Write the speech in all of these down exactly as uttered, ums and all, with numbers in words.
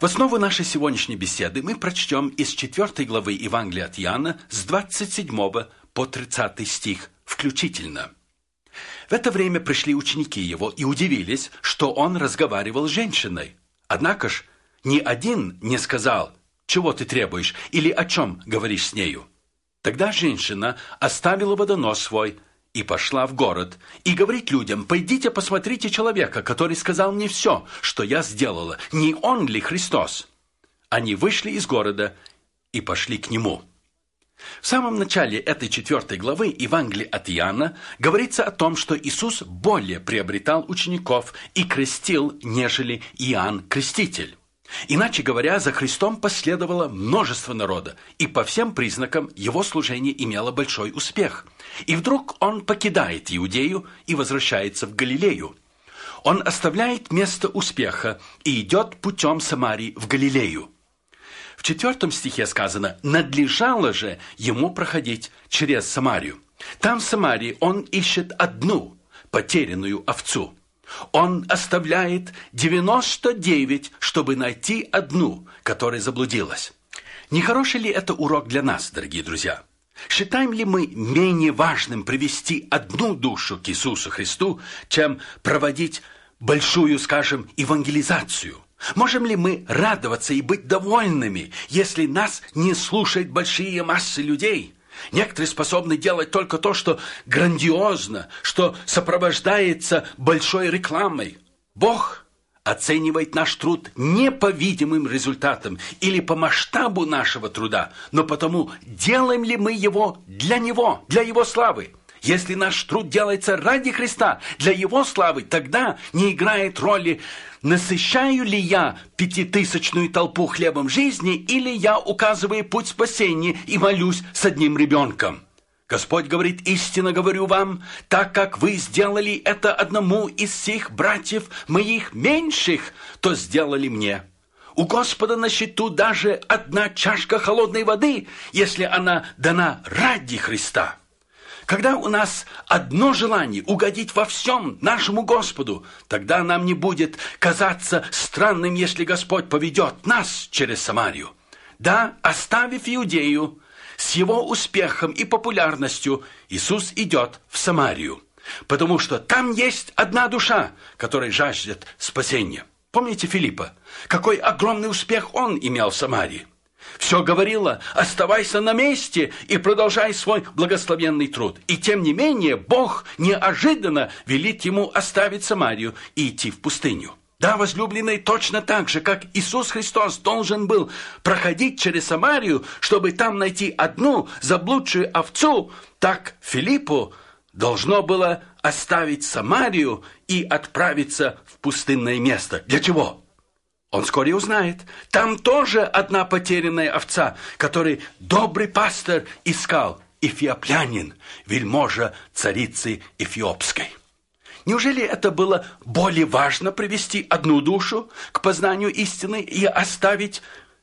В основу нашей сегодняшней беседы мы прочтем из четвёртой главы Евангелия от Иоанна с двадцать седьмого по тридцатый стих включительно. В это время пришли ученики его и удивились, что он разговаривал с женщиной. Однако ж ни один не сказал: «Чего ты требуешь?» или «О чем говоришь с нею?» Тогда женщина оставила водонос свой и пошла в город, и говорит людям: «Пойдите посмотрите человека, который сказал мне все, что я сделала. Не он ли Христос?» Они вышли из города и пошли к нему. В самом начале этой четвертой главы Евангелия от Иоанна говорится о том, что Иисус более приобретал учеников и крестил, нежели Иоанн Креститель. Иначе говоря, за Христом последовало множество народа, и по всем признакам его служение имело большой успех. И вдруг он покидает Иудею и возвращается в Галилею. Он оставляет место успеха и идет путем Самарии в Галилею. В четвертом стихе сказано: «Надлежало же ему проходить через Самарию». Там, в Самарии, он ищет одну потерянную овцу. Он оставляет девяносто девять, чтобы найти одну, которая заблудилась. Не хороший ли это урок для нас, дорогие друзья? Считаем ли мы менее важным привести одну душу к Иисусу Христу, чем проводить большую, скажем, евангелизацию? Можем ли мы радоваться и быть довольными, если нас не слушают большие массы людей? Некоторые способны делать только то, что грандиозно, что сопровождается большой рекламой. Бог оценивает наш труд не по видимым результатам или по масштабу нашего труда, но потому, делаем ли мы его для Него, для Его славы. Если наш труд делается ради Христа, для Его славы, тогда не играет роли, насыщаю ли я пятитысячную толпу хлебом жизни, или я указываю путь спасения и молюсь с одним ребенком. Господь говорит: истинно говорю вам, так как вы сделали это одному из всех братьев моих меньших, то сделали мне. У Господа на счету даже одна чашка холодной воды, если она дана ради Христа. Когда у нас одно желание угодить во всем нашему Господу, тогда нам не будет казаться странным, если Господь поведет нас через Самарию. Да, оставив Иудею, с его успехом и популярностью, Иисус идет в Самарию, потому что там есть одна душа, которая жаждет спасения. Помните Филиппа? Какой огромный успех он имел в Самарии. Все говорило: оставайся на месте и продолжай свой благословенный труд. И тем не менее, Бог неожиданно велит ему оставить Самарию и идти в пустыню. Да, возлюбленные, точно так же, как Иисус Христос должен был проходить через Самарию, чтобы там найти одну заблудшую овцу, так Филиппу должно было оставить Самарию и отправиться в пустынное место. Для чего? Он вскоре узнает, там тоже одна потерянная овца, которую добрый пастор искал, эфиоплянин, вельможа царицы Эфиопской. Неужели это было более важно привести одну душу к познанию истины и оставить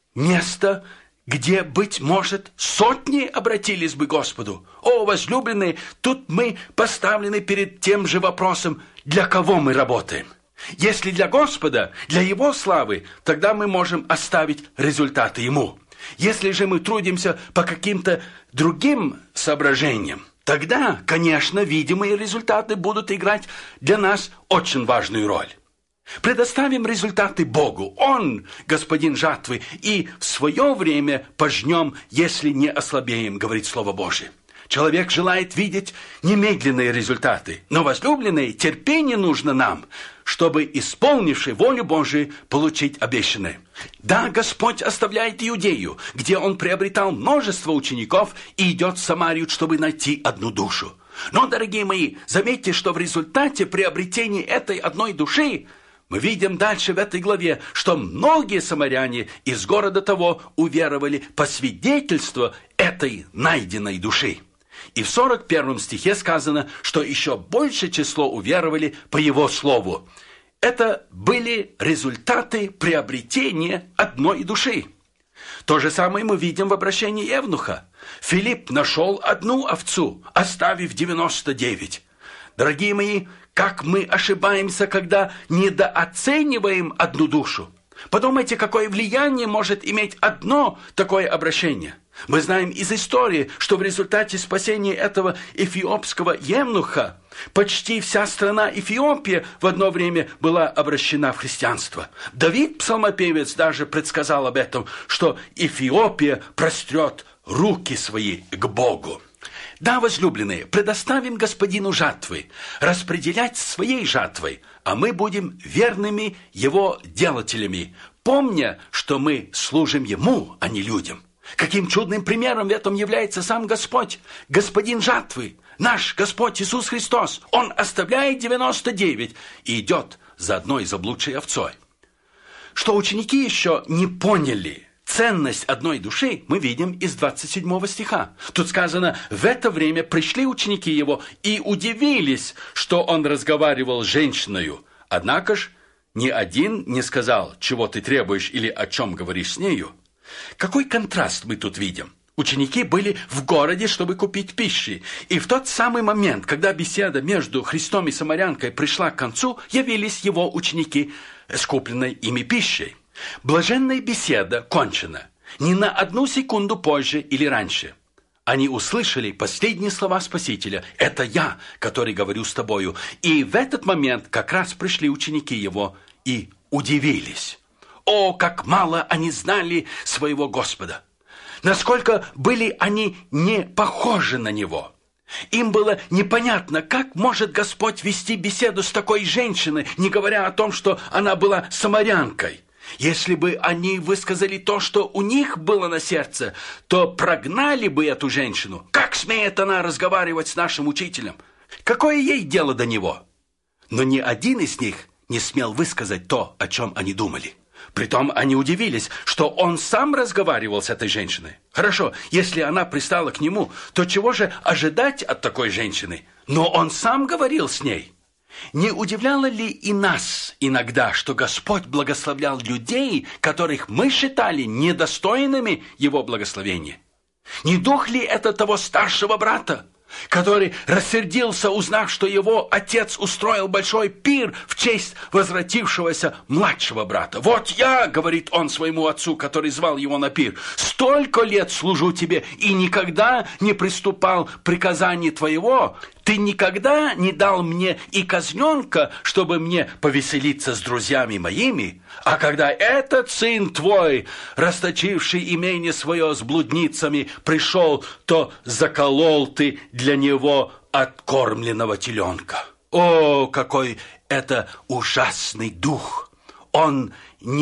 место, где, быть может, сотни обратились бы к Господу? О, возлюбленные, тут мы поставлены перед тем же вопросом: для кого мы работаем? Если для Господа, для Его славы, тогда мы можем оставить результаты Ему. Если же мы трудимся по каким-то другим соображениям, тогда, конечно, видимые результаты будут играть для нас очень важную роль. Предоставим результаты Богу. Он господин жатвы, и в свое время пожнем, если не ослабеем, говорит Слово Божие. Человек желает видеть немедленные результаты, но, возлюбленные, терпение нужно нам, чтобы, исполнивши волю Божию, получить обещанное. Да, Господь оставляет Иудею, где Он приобретал множество учеников, и идет в Самарию, чтобы найти одну душу. Но, дорогие мои, заметьте, что в результате приобретения этой одной души мы видим дальше в этой главе, что многие самаряне из города того уверовали по свидетельству этой найденной души. И в сорок первом стихе сказано, что еще большее число уверовали по его слову. Это были результаты приобретения одной души. То же самое мы видим в обращении Евнуха. Филипп нашел одну овцу, оставив девяносто девять. Дорогие мои, как мы ошибаемся, когда недооцениваем одну душу. Подумайте, какое влияние может иметь одно такое обращение. Мы знаем из истории, что в результате спасения этого эфиопского евнуха почти вся страна Эфиопия в одно время была обращена в христианство. Давид, псалмопевец, даже предсказал об этом, что Эфиопия прострет руки свои к Богу. Да, возлюбленные, предоставим Господину жатвы, распределять своей жатвой, а мы будем верными Его делателями, помня, что мы служим Ему, а не людям. Каким чудным примером в этом является сам Господь, Господин жатвы, наш Господь Иисус Христос. Он оставляет девяносто девять и идет за одной заблудшей овцой. Что ученики еще не поняли ценность одной души, мы видим из двадцать седьмого стиха. Тут сказано: «В это время пришли ученики Его и удивились, что Он разговаривал с женщиною. Однако ж ни один не сказал, чего ты требуешь или о чем говоришь с нею». Какой контраст мы тут видим? Ученики были в городе, чтобы купить пищи. И в тот самый момент, когда беседа между Христом и самарянкой пришла к концу, явились Его ученики с купленной ими пищей. Блаженная беседа кончена не на одну секунду позже или раньше. Они услышали последние слова Спасителя: «Это я, который говорю с тобою». И в этот момент как раз пришли ученики Его и удивились. О, как мало они знали своего Господа! Насколько были они не похожи на Него! Им было непонятно, как может Господь вести беседу с такой женщиной, не говоря о том, что она была самарянкой. Если бы они высказали то, что у них было на сердце, то прогнали бы эту женщину. Как смеет она разговаривать с нашим учителем? Какое ей дело до него? Но ни один из них не смел высказать то, о чем они думали. Притом они удивились, что он сам разговаривал с этой женщиной. Хорошо, если она пристала к нему, то чего же ожидать от такой женщины? Но он сам говорил с ней. Не удивляло ли и нас иногда, что Господь благословлял людей, которых мы считали недостойными Его благословения? Не дух ли это того старшего брата, который рассердился, узнав, что его отец устроил большой пир в честь возвратившегося младшего брата? «Вот я, — говорит он своему отцу, который звал его на пир, — столько лет служу тебе и никогда не приступал к приказанию твоего. Ты никогда не дал мне и козленка, чтобы мне повеселиться с друзьями моими. А когда этот сын твой, расточивший имение свое с блудницами, пришел, то заколол ты для него откормленного теленка». О, какой это ужасный дух! Он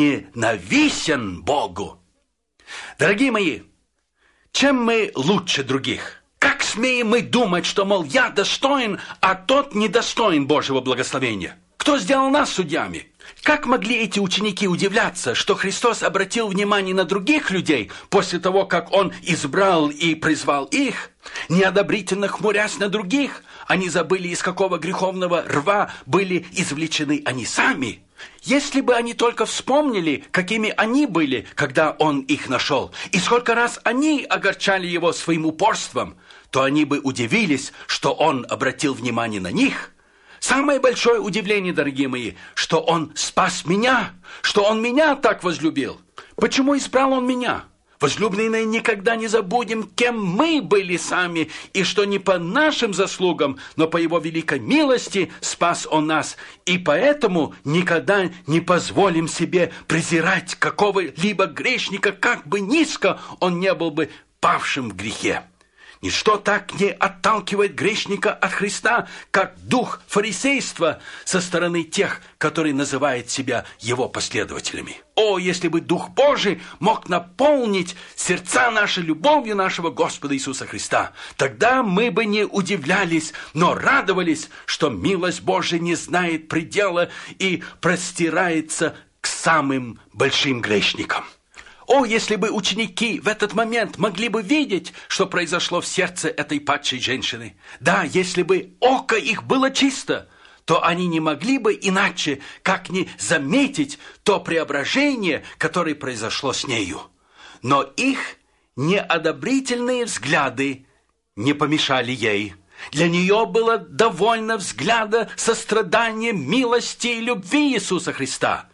ненавистен Богу. Дорогие мои, чем мы лучше других? Как смеем мы думать, что, мол, я достоин, а тот недостоин Божьего благословения? Кто сделал нас судьями? Как могли эти ученики удивляться, что Христос обратил внимание на других людей после того, как Он избрал и призвал их? Неодобрительно хмурясь на других, они забыли, из какого греховного рва были извлечены они сами. Если бы они только вспомнили, какими они были, когда Он их нашел, и сколько раз они огорчали Его своим упорством, то они бы удивились, что Он обратил внимание на них. Самое большое удивление, дорогие мои, что Он спас меня, что Он меня так возлюбил. Почему избрал Он меня? Возлюбленные, никогда не забудем, кем мы были сами, и что не по нашим заслугам, но по Его великой милости спас Он нас. И поэтому никогда не позволим себе презирать какого-либо грешника, как бы низко он не был бы павшим в грехе. Ничто так не отталкивает грешника от Христа, как дух фарисейства со стороны тех, которые называют себя Его последователями. О, если бы Дух Божий мог наполнить сердца наши любовью нашего Господа Иисуса Христа, тогда мы бы не удивлялись, но радовались, что милость Божия не знает предела и простирается к самым большим грешникам. О, если бы ученики в этот момент могли бы видеть, что произошло в сердце этой падшей женщины. Да, если бы око их было чисто, то они не могли бы иначе, как не заметить то преображение, которое произошло с нею. Но их неодобрительные взгляды не помешали ей. Для нее было довольно взгляда сострадания, милости и любви Иисуса Христа.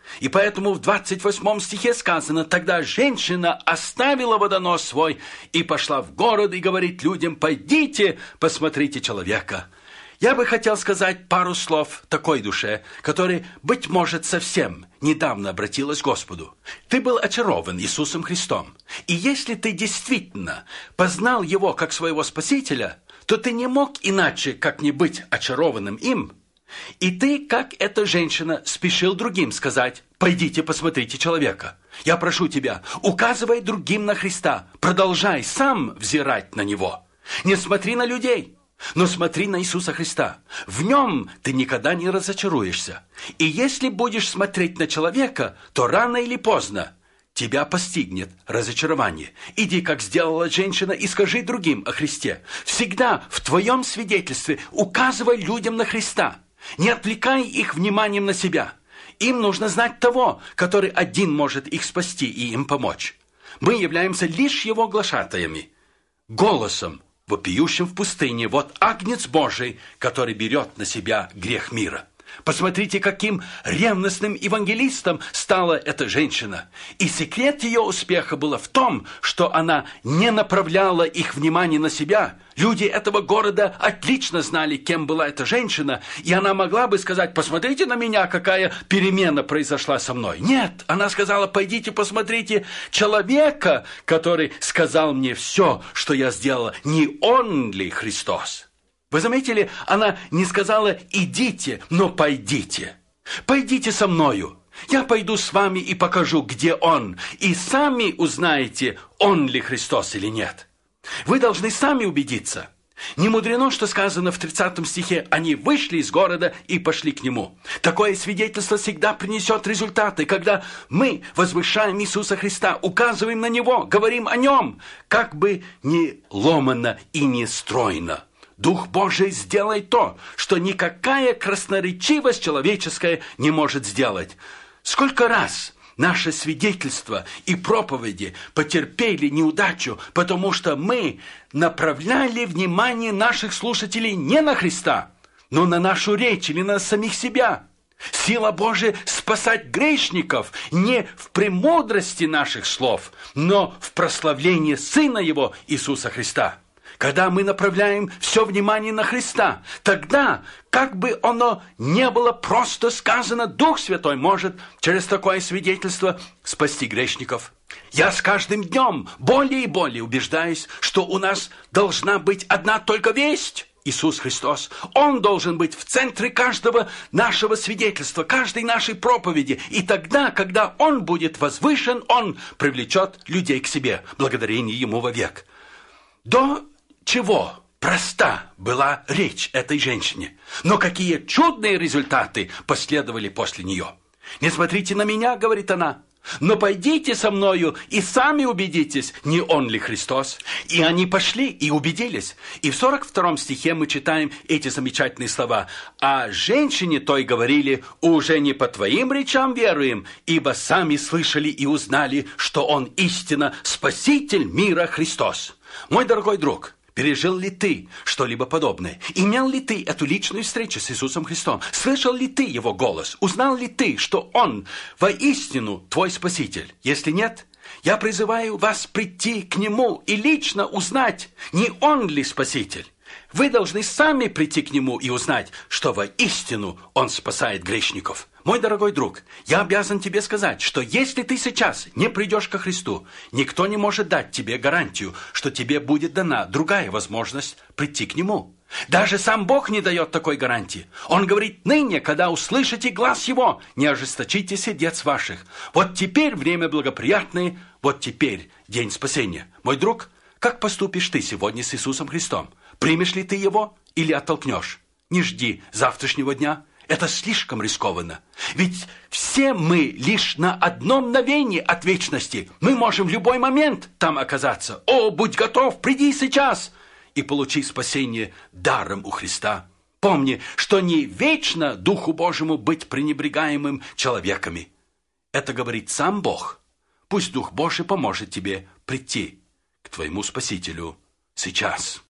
И поэтому в двадцать восьмом стихе сказано: «Тогда женщина оставила водонос свой и пошла в город и говорит людям: пойдите, посмотрите человека». Я бы хотел сказать пару слов такой душе, которая, быть может, совсем недавно обратилась к Господу. Ты был очарован Иисусом Христом. И если ты действительно познал Его как своего Спасителя, то ты не мог иначе, как не быть очарованным им. И ты, как эта женщина, спешил другим сказать: «Пойдите, посмотрите человека». Я прошу тебя, указывай другим на Христа, продолжай сам взирать на Него. Не смотри на людей, но смотри на Иисуса Христа. В Нем ты никогда не разочаруешься. И если будешь смотреть на человека, то рано или поздно тебя постигнет разочарование. Иди, как сделала женщина, и скажи другим о Христе. Всегда в твоем свидетельстве указывай людям на Христа. Не отвлекай их вниманием на себя. Им нужно знать того, который один может их спасти и им помочь. Мы являемся лишь Его глашатаями, голосом, вопиющим в пустыне: вот Агнец Божий, который берет на себя грех мира. Посмотрите, каким ревностным евангелистом стала эта женщина. И секрет ее успеха был в том, что она не направляла их внимание на себя. Люди этого города отлично знали, кем была эта женщина, и она могла бы сказать: посмотрите на меня, какая перемена произошла со мной. Нет, она сказала: пойдите, посмотрите человека, который сказал мне все, что я сделала. Не он ли Христос? Вы заметили, она не сказала: идите, но пойдите. Пойдите со мною. Я пойду с вами и покажу, где Он. И сами узнаете, Он ли Христос или нет. Вы должны сами убедиться. Не мудрено, что сказано в тридцатом стихе: они вышли из города и пошли к Нему. Такое свидетельство всегда принесет результаты, когда мы возвышаем Иисуса Христа, указываем на Него, говорим о Нем, как бы не ломано и не стройно. Дух Божий сделает то, что никакая красноречивость человеческая не может сделать. Сколько раз наше свидетельство и проповеди потерпели неудачу, потому что мы направляли внимание наших слушателей не на Христа, но на нашу речь или на самих себя. Сила Божия спасать грешников не в премудрости наших слов, но в прославлении Сына Его, Иисуса Христа. Когда мы направляем все внимание на Христа, тогда, как бы оно не было просто сказано, Дух Святой может через такое свидетельство спасти грешников. Я с каждым днем более и более убеждаюсь, что у нас должна быть одна только весть. Иисус Христос. Он должен быть в центре каждого нашего свидетельства, каждой нашей проповеди. И тогда, когда Он будет возвышен, Он привлечет людей к себе, благодарение Ему вовек. До чего проста была речь этой женщине, но какие чудные результаты последовали после нее. «Не смотрите на меня, — говорит она, — но пойдите со мною и сами убедитесь, не Он ли Христос». И они пошли и убедились. И в сорок втором стихе мы читаем эти замечательные слова: «А женщине той говорили: уже не по твоим речам веруем, ибо сами слышали и узнали, что Он истинно Спаситель мира Христос». Мой дорогой друг, пережил ли ты что-либо подобное? Имел ли ты эту личную встречу с Иисусом Христом? Слышал ли ты Его голос? Узнал ли ты, что Он воистину твой Спаситель? Если нет, я призываю вас прийти к Нему и лично узнать, не Он ли Спаситель. Вы должны сами прийти к Нему и узнать, что воистину Он спасает грешников. Мой дорогой друг, я обязан тебе сказать, что если ты сейчас не придешь ко Христу, никто не может дать тебе гарантию, что тебе будет дана другая возможность прийти к Нему. Даже сам Бог не дает такой гарантии. Он говорит: ныне, когда услышите глас Его, не ожесточите сердец ваших. Вот теперь время благоприятное, вот теперь день спасения. Мой друг, как поступишь ты сегодня с Иисусом Христом? Примешь ли ты Его или оттолкнешь? Не жди завтрашнего дня. Это слишком рискованно. Ведь все мы лишь на одно мгновение от вечности. Мы можем в любой момент там оказаться. О, будь готов, приди сейчас и получи спасение даром у Христа. Помни, что не вечно Духу Божьему быть пренебрегаемым человеками. Это говорит сам Бог. Пусть Дух Божий поможет тебе прийти к твоему Спасителю сейчас.